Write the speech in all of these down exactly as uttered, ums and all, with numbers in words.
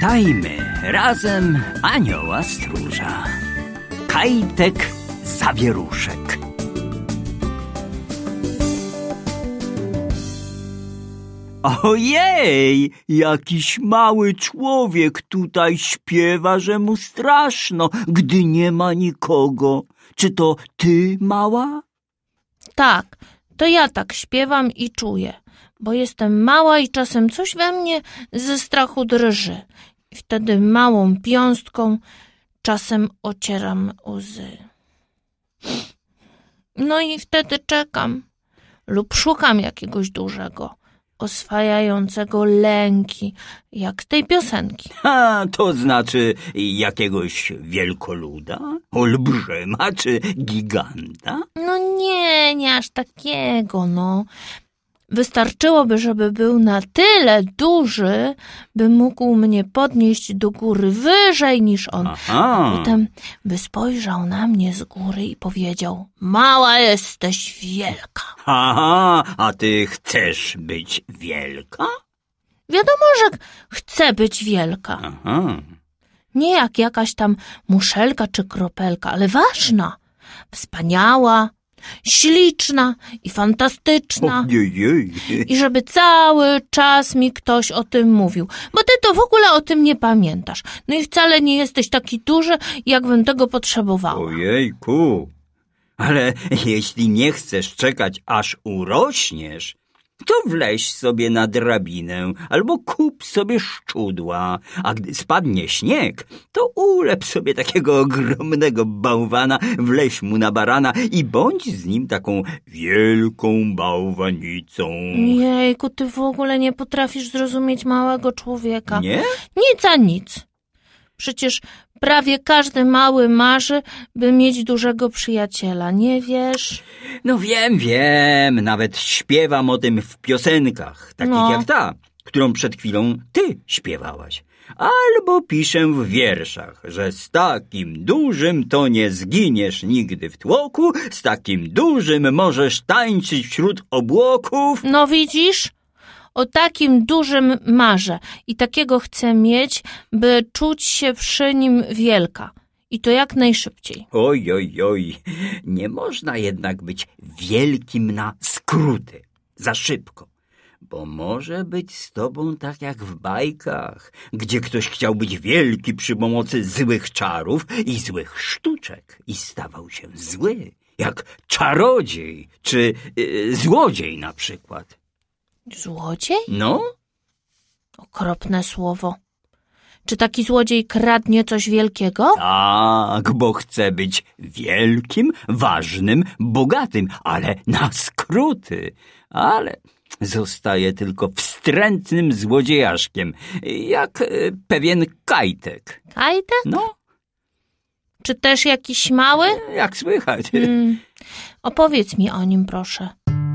Czytajmy razem Anioła Stróża. Kajtek Zawieruszek. Ojej, jakiś mały człowiek tutaj śpiewa, że mu straszno, gdy nie ma nikogo. Czy to ty, mała? Tak, to ja tak śpiewam i czuję, bo jestem mała i czasem coś we mnie ze strachu drży. I wtedy małą piąstką czasem ocieram łzy. No i wtedy czekam lub szukam jakiegoś dużego, oswajającego lęki, jak z tej piosenki. Ha, to znaczy jakiegoś wielkoluda, olbrzyma czy giganta? No nie, nie aż takiego, no. Wystarczyłoby, żeby był na tyle duży, by mógł mnie podnieść do góry wyżej niż on. Aha. A potem by spojrzał na mnie z góry i powiedział: mała jesteś wielka. Aha, a ty chcesz być wielka? Wiadomo, że chcę być wielka. Aha. Nie jak jakaś tam muszelka czy kropelka, ale ważna, wspaniała, śliczna i fantastyczna. Ojej. I żeby cały czas mi ktoś o tym mówił, bo ty to w ogóle o tym nie pamiętasz. No i wcale nie jesteś taki duży, jakbym tego potrzebowała. Ojejku, ale jeśli nie chcesz czekać, aż urośniesz, to wleź sobie na drabinę albo kup sobie szczudła, a gdy spadnie śnieg, to ulep sobie takiego ogromnego bałwana, wleź mu na barana i bądź z nim taką wielką bałwanicą. Jejku, ty w ogóle nie potrafisz zrozumieć małego człowieka. Nie? Nic a nic. Przecież prawie każdy mały marzy, by mieć dużego przyjaciela, nie wiesz? No wiem, wiem, nawet śpiewam o tym w piosenkach, takich No. jak ta, którą przed chwilą ty śpiewałaś. Albo piszę w wierszach, że z takim dużym to nie zginiesz nigdy w tłoku, z takim dużym możesz tańczyć wśród obłoków. No widzisz? O takim dużym marzę i takiego chcę mieć, by czuć się przy nim wielka. I to jak najszybciej. Oj, oj, oj, nie można jednak być wielkim na skróty, za szybko. Bo może być z tobą tak jak w bajkach, gdzie ktoś chciał być wielki przy pomocy złych czarów i złych sztuczek i stawał się zły, jak czarodziej czy yy, złodziej na przykład. Złodziej? No? Okropne słowo. Czy taki złodziej kradnie coś wielkiego? Tak, bo chce być wielkim, ważnym, bogatym, ale na skróty. Ale zostaje tylko wstrętnym złodziejaszkiem, jak y, pewien Kajtek. Kajtek? No, Czy też jakiś mały? jak słychać. Hmm. Opowiedz mi o nim, proszę.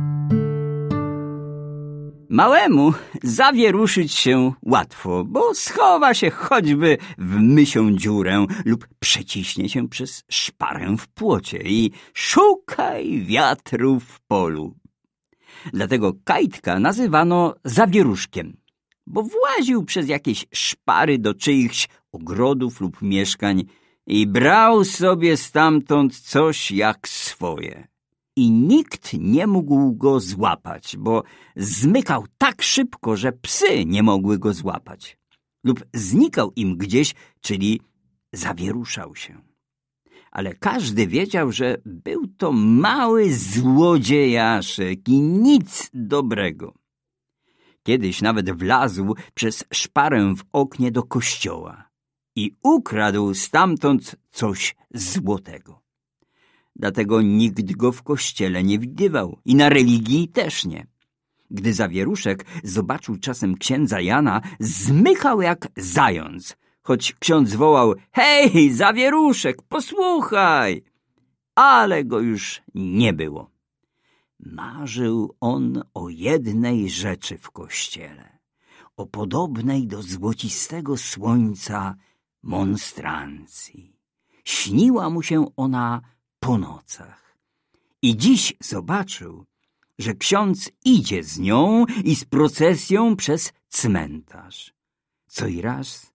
Małemu zawieruszyć się łatwo, bo schowa się choćby w mysią dziurę lub przeciśnie się przez szparę w płocie i szukaj wiatru w polu. Dlatego Kajtka nazywano zawieruszkiem, bo właził przez jakieś szpary do czyichś ogrodów lub mieszkań i brał sobie stamtąd coś jak swoje. I nikt nie mógł go złapać, bo zmykał tak szybko, że psy nie mogły go złapać. Lub znikał im gdzieś, czyli zawieruszał się. Ale każdy wiedział, że był to mały złodziejaszek i nic dobrego. Kiedyś nawet wlazł przez szparę w oknie do kościoła i ukradł stamtąd coś złotego. Dlatego nikt go w kościele nie widywał i na religii też nie. Gdy zawieruszek zobaczył czasem księdza Jana, zmykał jak zając, choć ksiądz wołał: hej, zawieruszek, posłuchaj! Ale go już nie było. Marzył on o jednej rzeczy w kościele, o podobnej do złocistego słońca monstrancji. Śniła mu się ona po nocach. I dziś zobaczył, że ksiądz idzie z nią i z procesją przez cmentarz. Co i raz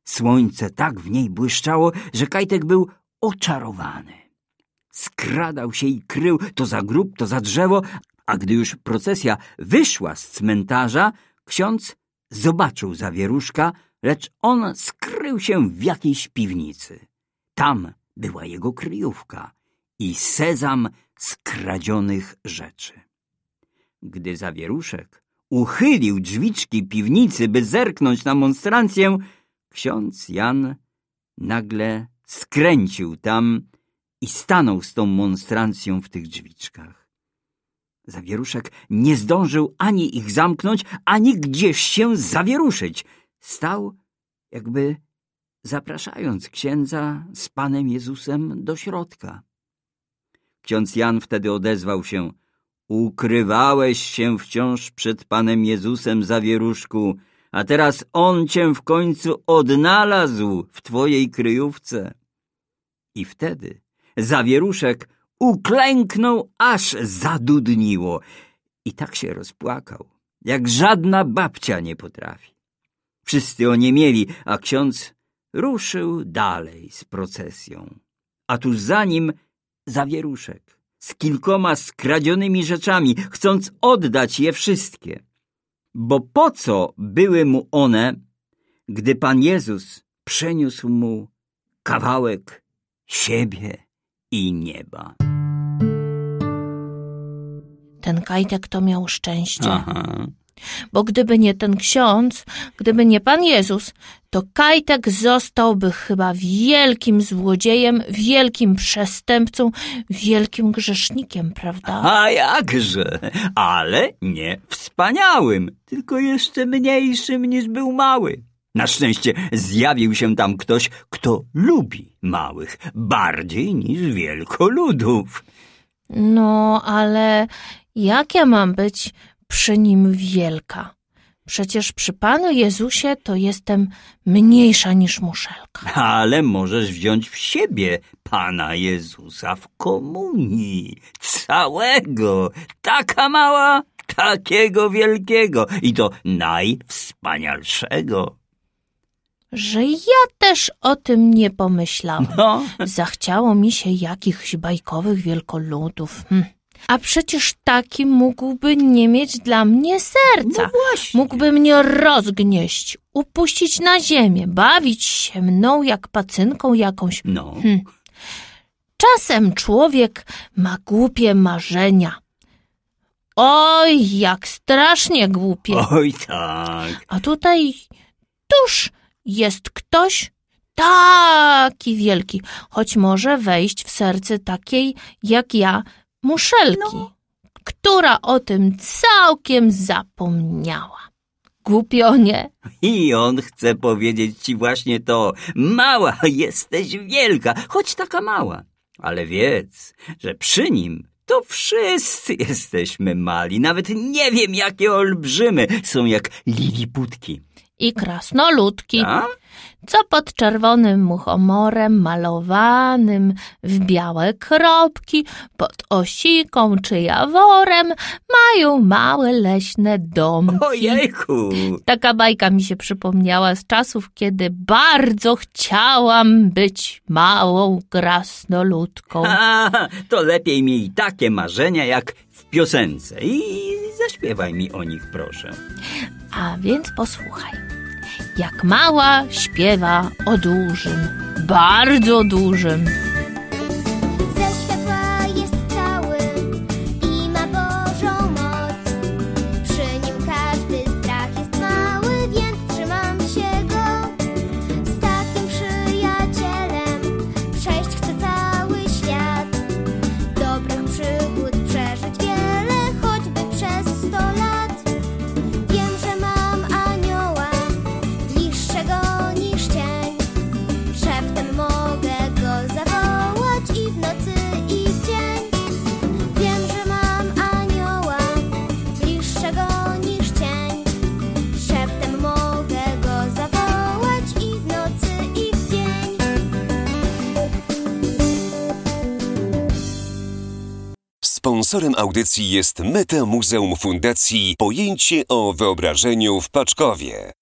Słońce tak w niej błyszczało, że Kajtek był oczarowany. Skradał się i krył to za grób, to za drzewo, a gdy już procesja wyszła z cmentarza, ksiądz zobaczył Zawieruszka, lecz on skrył się w jakiejś piwnicy. Tam była jego kryjówka i sezam skradzionych rzeczy. Gdy Zawieruszek uchylił drzwiczki piwnicy, by zerknąć na monstrancję, ksiądz Jan nagle skręcił tam i stanął z tą monstrancją w tych drzwiczkach. Zawieruszek nie zdążył ani ich zamknąć, ani gdzieś się zawieruszyć. Stał, jakby zapraszając księdza z Panem Jezusem do środka. Ksiądz Jan wtedy odezwał się: ukrywałeś się wciąż przed Panem Jezusem, Zawieruszku, a teraz On cię w końcu odnalazł w twojej kryjówce. I wtedy Zawieruszek uklęknął, aż zadudniło i tak się rozpłakał, jak żadna babcia nie potrafi. Wszyscy oniemieli, a ksiądz ruszył dalej z procesją. A tuż za nim Zawieruszek z kilkoma skradzionymi rzeczami, chcąc oddać je wszystkie. Bo po co były mu one, gdy Pan Jezus przeniósł mu kawałek siebie i nieba? Ten Kajtek to miał szczęście. Aha. Bo gdyby nie ten ksiądz, gdyby nie Pan Jezus, to Kajtek zostałby chyba wielkim złodziejem, wielkim przestępcą, wielkim grzesznikiem, prawda? A jakże, ale nie wspaniałym, tylko jeszcze mniejszym niż był mały. Na szczęście zjawił się tam ktoś, kto lubi małych bardziej niż wielkoludów. No, ale jak ja mam być przy nim wielka? Przecież przy Panu Jezusie to jestem mniejsza niż muszelka. Ale możesz wziąć w siebie Pana Jezusa w komunii. Całego. Taka mała, takiego wielkiego. I to najwspanialszego. Że ja też o tym nie pomyślałam. No. Zachciało mi się jakichś bajkowych wielkoludów. Hm. A przecież taki mógłby nie mieć dla mnie serca. No właśnie. Mógłby mnie rozgnieść, upuścić na ziemię, bawić się mną jak pacynką jakąś. No. Hm. Czasem człowiek ma głupie marzenia. Oj, jak strasznie głupie. Oj tak. A tutaj tuż jest ktoś taki wielki, choć może wejść w serce takiej jak ja, muszelki, No. która o tym całkiem zapomniała. Głupio, nie? I on chce powiedzieć ci właśnie to. Mała, jesteś wielka, choć taka mała. Ale wiedz, że przy nim to wszyscy jesteśmy mali. Nawet nie wiem, jakie olbrzymy są jak liliputki. I krasnoludki, A? co pod czerwonym muchomorem malowanym w białe kropki, pod osiką czy jaworem mają małe leśne domki. Ojejku! Taka bajka mi się przypomniała z czasów, kiedy bardzo chciałam być małą krasnoludką. A, to lepiej miej takie marzenia jak w piosence i zaśpiewaj mi o nich, proszę. A więc posłuchaj. Jak mała śpiewa o dużym, bardzo dużym. Ze światła jest cały i ma Bożą moc. Przy nim każdy strach jest mały, więc trzymam się go. Z takim przyjacielem przejść chcę cały świat. Dobrych przygód przeżyć wiele, choćby przez sto lat. Wiem, że mam anioła, bliższego niż cień. Szeptem mogę go zawołać i w nocy, i w dzień. Wiem, że mam anioła, bliższego niż cień. Szeptem mogę go zawołać i w nocy, i w dzień. Sponsorem audycji jest Meta Muzeum Fundacji Pojęcie o Wyobrażeniu w Paczkowie.